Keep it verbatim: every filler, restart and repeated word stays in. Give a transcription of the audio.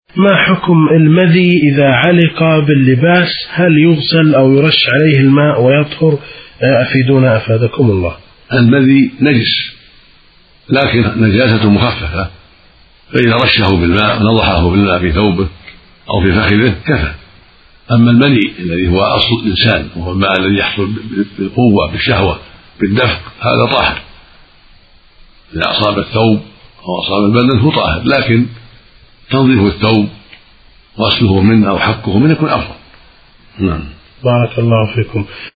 ما حكم المذي إذا علق باللباس؟ هل يغسل أو يرش عليه الماء ويطهر؟ أفيدونا أفادكم الله. المذي نجس لكن نجاسة مخففة، فإذا رشه بالماء نضحه بالماء في ثوبه أو في فخذه كفى. أما المني الذي هو أصل الإنسان وهو الماء الذي يحصل بالقوة بالشهوة بالدفق هذا طاهر، إذا أصاب الثوب أو أصاب البدن هو طاهر، لكن تنظيف الثوب وغسله منه أو حكه منه يكون أفضل. نعم. بارك الله فيكم.